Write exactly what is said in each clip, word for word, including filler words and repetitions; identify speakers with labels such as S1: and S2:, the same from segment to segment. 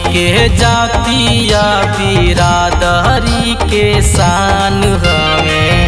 S1: के जातिया बिरादरी के शान हमें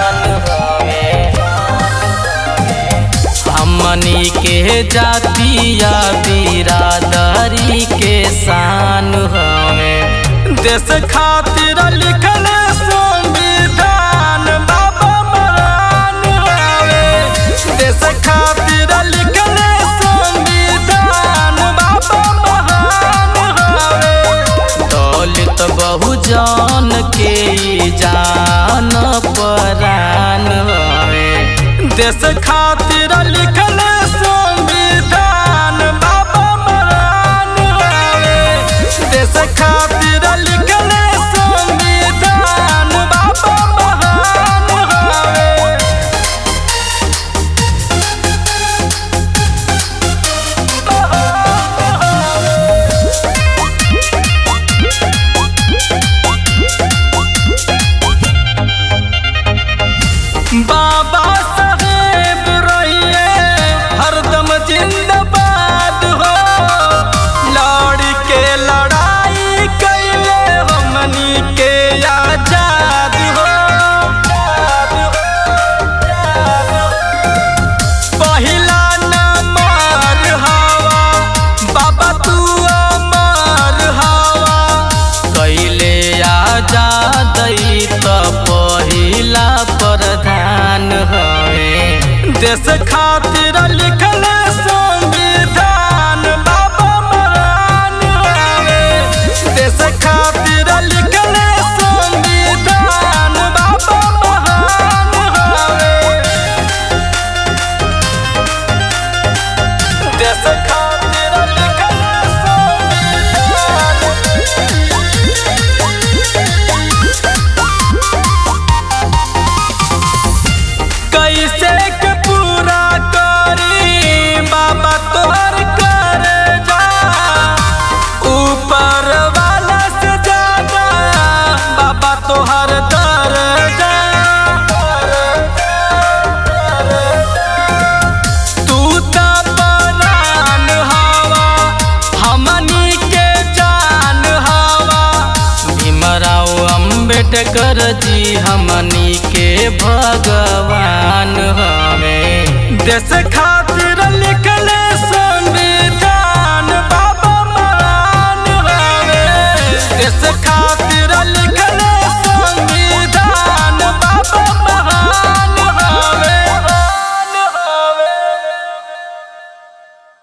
S1: हमनी के जातिया बिरादरी के शान हमें देश खातिर लिखल संविधान बाबा महान हमें देश खातिर लिखल संविधान बाबा महान हमें दलित बहुजन के जान परान हमें देश खातिर लिखल संविधान बाबा महान हमें देश खातिर लिखल संविधान बाबा महान हमें बाबा साहेब रहिए हरदम जिंदाबाद हो लड़ के लड़ाई कैले हमनी के आजाद हो पहिला नंबर हवा बाबा तू अमर हवा कैले आजाद त पहिला प्रधान हमें देश खातिर लिखल संविधान बाबा महान हमें देश खातिर लिखल संविधान बाबा महान हमें देश खातिर लिखल कैसे के पूरा करी बाबा तोहर कर जा ऊपर वाला से ज्यादा बाबा तोहर दर्जा तू त बनान हवा हमनी के जान हवा भीमराव अम्बेडकर जी हमनी के भगवान हमें देश खातिर लिखल संविधान बाबा महान हमें देश